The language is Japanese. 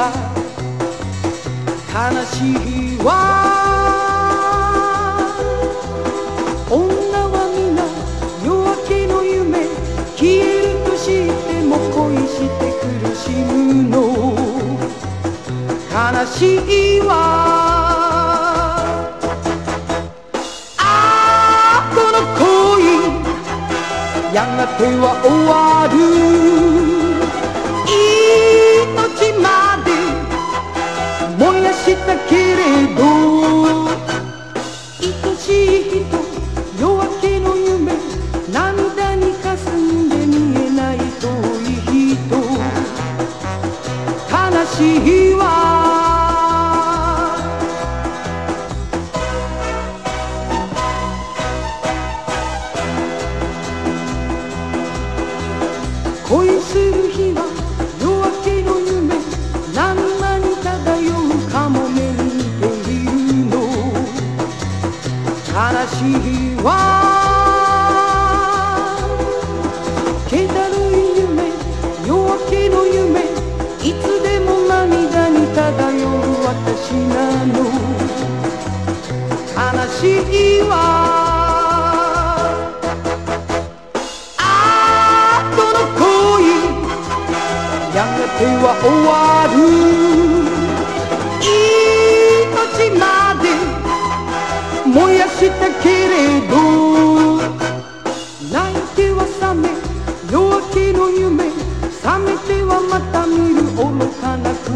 は悲しいわ。女は皆夜明けの夢、消えるとしても恋して苦しむの。悲しいわ。あこの恋やがては終わる。命まで燃やしたけれど、愛しい人、夜明けの夢、涙に霞んで見えない遠い人、悲しいわ。恋する日は夜明けの夢、何間に漂うかもめに似ているの。悲しいわ。気だるい夢、夜明けの夢、いつでも涙に漂う私なの。悲しいわ。やがては終わる。命まで燃やしたけれど、泣いては覚め夜明けの夢、覚めてはまた見る愚